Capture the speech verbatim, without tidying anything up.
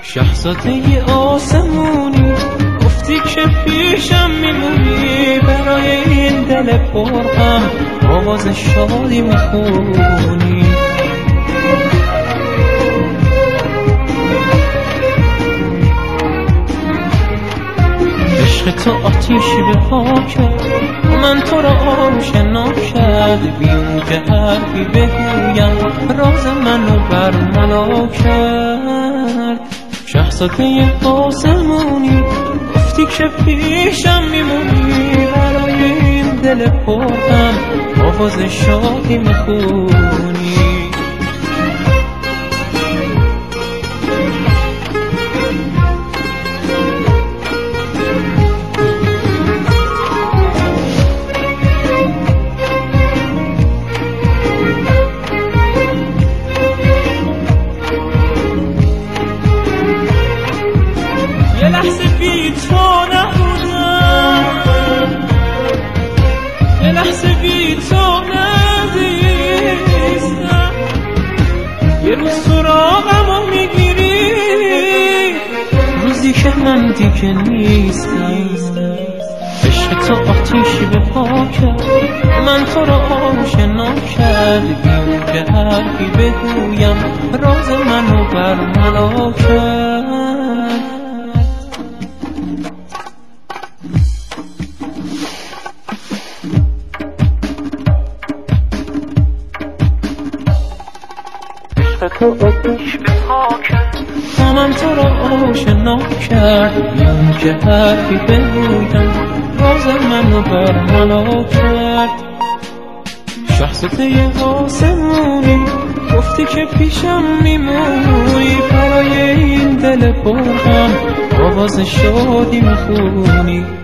شهزاده آسمونی گفتی که پیشم میمونی، برای این دل پرغم آواز شادی میخونی. عشق تو آتیشی به پا کرد، من تو را آشنا کرد، بی اون که حرفی بگویم راز منو برملا کرد. شهزاده آسمونی گفتی که پیشم میمونی، برای این دل پرغم آواز شادی میخونی. یه لحظه بی تو نبودم، یه لحظه بی تو ندیستم، یه روز سراغمو میگیری روزی که من دیگه نیستم. عشق تو آتیشی به پا کرد، من تو را آشنا کرد، بیم که حرفی بگویم راز منو برملا کرد. تو آتیش به پا کرد، من تو را آشنا کرد، بیم که حرفی بگویم راز منو برملا کرد. شهزاده آسمونی گفتی که پیشم میمونی، برای این دل پرغم آواز شادی میخونی.